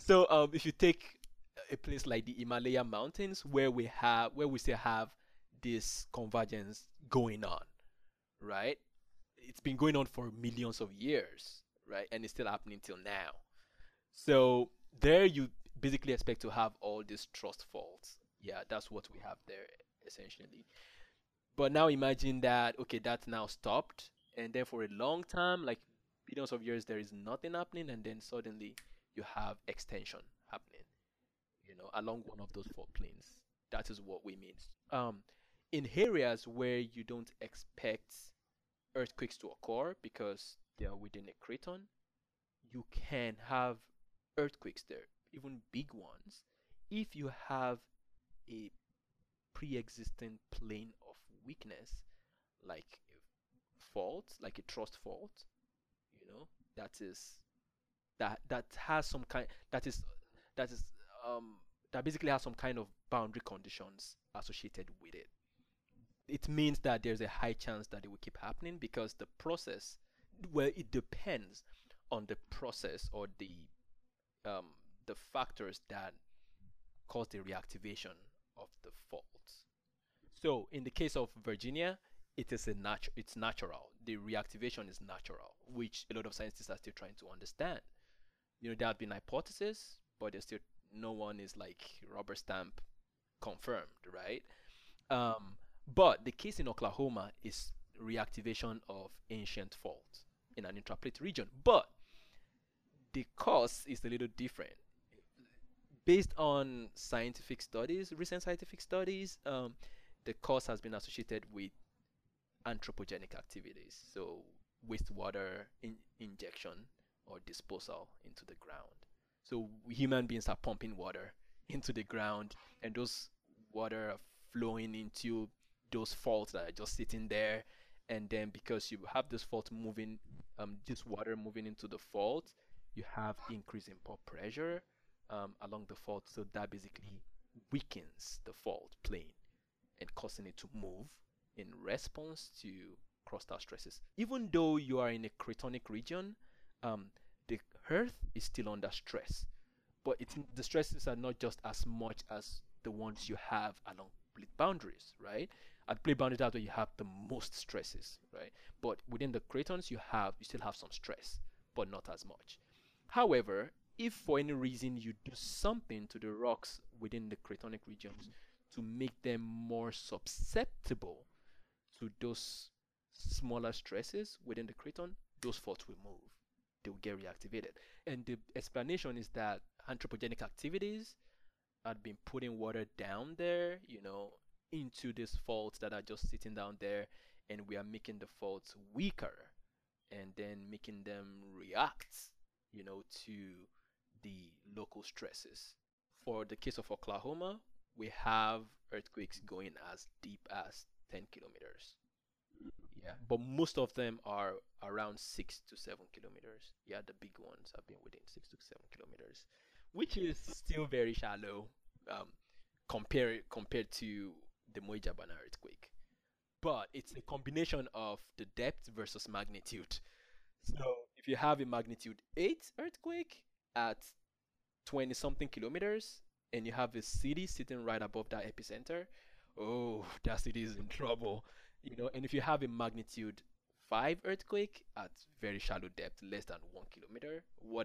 So if you take a place like the Himalaya Mountains, where we still have this convergence going on, right? It's been going on for millions of years, right? And it's still happening till now. So there you basically expect to have all these trust faults. Yeah, that's what we have there essentially. But now imagine that, okay, that's now stopped, and then for a long time, like billions of years, there is nothing happening, and then suddenly you have extension happening, along one of those fault planes. That is what we mean. Um, in areas where you don't expect earthquakes to occur because they are within a craton, you can have earthquakes there, even big ones, if you have a pre-existing plane of weakness, like fault, like a trust fault, you know, that is that has some kind that is um that basically has some kind of boundary conditions associated with it. It means that there's a high chance that it will keep happening because the process, well, it depends on the process or um, the factors that cause the reactivation of the fault. So in the case of Virginia, it's natural. The reactivation is natural, which a lot of scientists are still trying to understand. There have been hypotheses, but there's still no one is like rubber stamp confirmed, right? Um, but the case in Oklahoma is reactivation of ancient fault in an intraplate region. But the cause is a little different. Based on scientific studies, recent scientific studies, the cause has been associated with anthropogenic activities, so wastewater injection or disposal into the ground. So human beings are pumping water into the ground, and those water are flowing into those faults that are just sitting there. And then because you have this fault moving, this water moving into the fault, you have increase in pore pressure along the fault. So that basically weakens the fault plane and causing it to move in response to crustal stresses. Even though you are in a cratonic region, um, the Earth is still under stress, but the stresses are not just as much as the ones you have along plate boundaries, right? At plate boundaries, that's where you have the most stresses, right? But within the cratons, you still have some stress, but not as much. However, if for any reason you do something to the rocks within the cratonic regions to make them more susceptible to those smaller stresses within the craton, those faults will move. They will get reactivated. And the explanation is that anthropogenic activities had been putting water down there, into these faults that are just sitting down there, and we are making the faults weaker and then making them react, to the local stresses. For the case of Oklahoma, we have earthquakes going as deep as 10 kilometers. Yeah, but most of them are around 6 to 7 kilometers. Yeah, the big ones have been within 6 to 7 kilometers, which is still very shallow um, compared to the Moijabana earthquake. But it's a combination of the depth versus magnitude. So if you have a magnitude 8 earthquake at 20 something kilometers and you have a city sitting right above that epicenter, oh, that city is in trouble. And if you have a magnitude 5 earthquake at very shallow depth, less than 1 kilometer,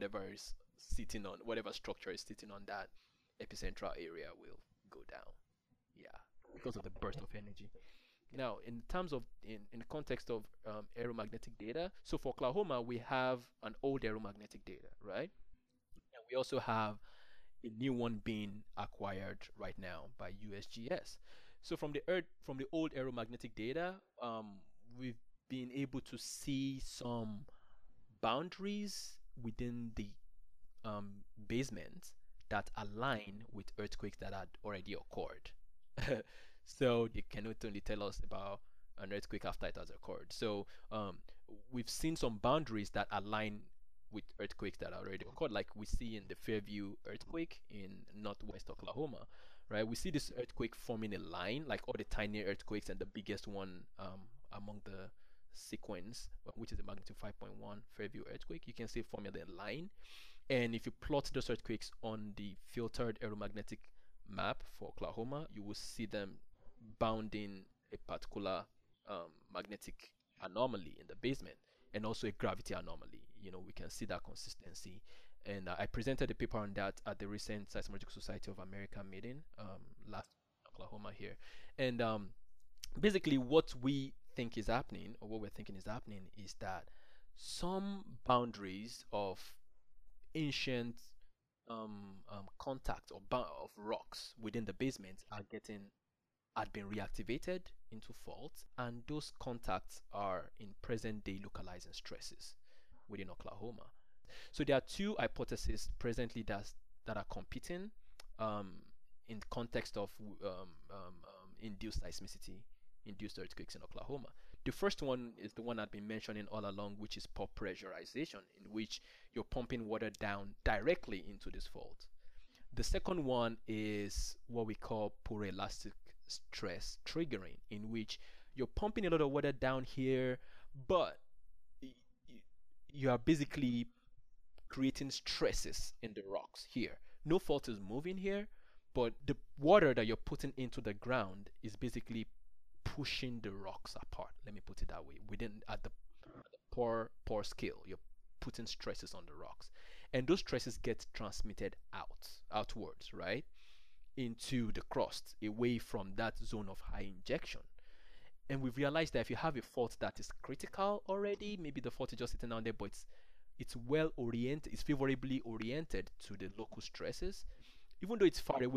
whatever structure is sitting on that epicentral area will go down. Yeah, because of the burst of energy. Now, in the context of aeromagnetic data, so for Oklahoma, we have an old aeromagnetic data, right? And we also have a new one being acquired right now by USGS. So from the old aeromagnetic data, we've been able to see some boundaries within the basement that align with earthquakes that had already occurred. So they can not only tell us about an earthquake after it has occurred. So we've seen some boundaries that align with earthquakes that already occurred, like we see in the Fairview earthquake in northwest Oklahoma, right? We see this earthquake forming a line, like all the tiny earthquakes, and the biggest one among the sequence, which is the magnitude 5.1 Fairview earthquake. You can see forming a line, And if you plot those earthquakes on the filtered aeromagnetic map for Oklahoma, you will see them bounding a particular magnetic anomaly in the basement, and also a gravity anomaly. We can see that consistency. And I presented a paper on that at the recent Seismological Society of America meeting last Oklahoma here. And basically, what we think is happening, or what we're thinking is happening, is that some boundaries of ancient contact of rocks within the basement had been reactivated into faults, and those contacts are in present day localizing stresses within Oklahoma. So there are two hypotheses presently that are competing um, in the context of induced seismicity, induced earthquakes in Oklahoma. The first one is the one I've been mentioning all along, which is pore pressurization, in which you're pumping water down directly into this fault. The second one is what we call poroelastic stress triggering, in which you're pumping a lot of water down here, but you are basically creating stresses in the rocks here. No fault is moving here, but the water that you're putting into the ground is basically pushing the rocks apart. Let me put it that way. Within at the pore scale, you're putting stresses on the rocks, and those stresses get transmitted outwards, right, into the crust, away from that zone of high injection. And we've realized that if you have a fault that is critical already, maybe the fault is just sitting down there, but it's well oriented, it's favorably oriented to the local stresses. Even though it's far away,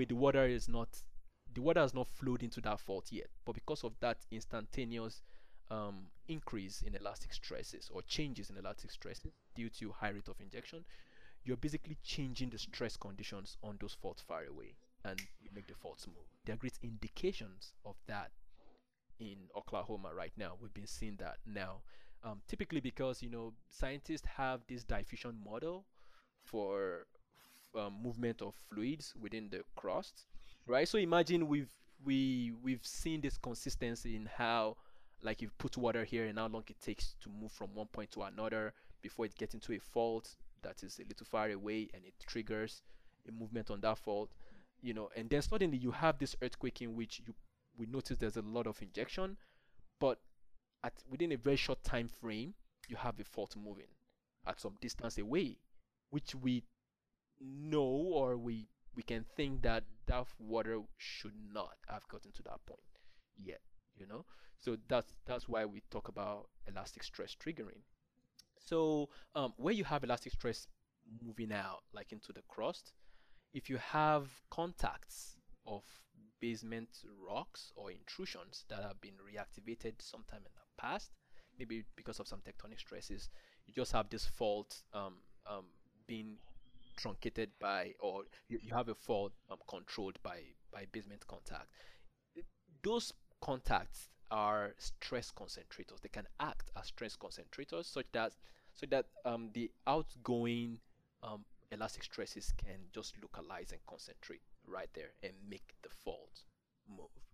the water has not flowed into that fault yet. But because of that instantaneous increase in elastic stresses, or changes in elastic stresses due to high rate of injection, you're basically changing the stress conditions on those faults far away, and you make the faults move. There are great indications of that in Oklahoma right now. We've been seeing that now. Typically because scientists have this diffusion model for movement of fluids within the crust, right? So imagine we've seen this consistency in how, like, you put water here and how long it takes to move from one point to another before it gets into a fault that is a little far away, and it triggers a movement on that fault. And then suddenly you have this earthquake in which we notice there's a lot of injection, but within a very short time frame, you have a fault moving at some distance away, which we know, or we can think that that water should not have gotten to that point yet. So that's why we talk about elastic stress triggering. So where you have elastic stress moving out, like into the crust, if you have contacts of basement rocks or intrusions that have been reactivated sometime in the past, maybe because of some tectonic stresses, you just have this fault being truncated by, or you have a fault controlled by basement contact. Those contacts are stress concentrators. They can act as stress concentrators, so that the outgoing elastic stresses can just localize and concentrate right there and make the fault move.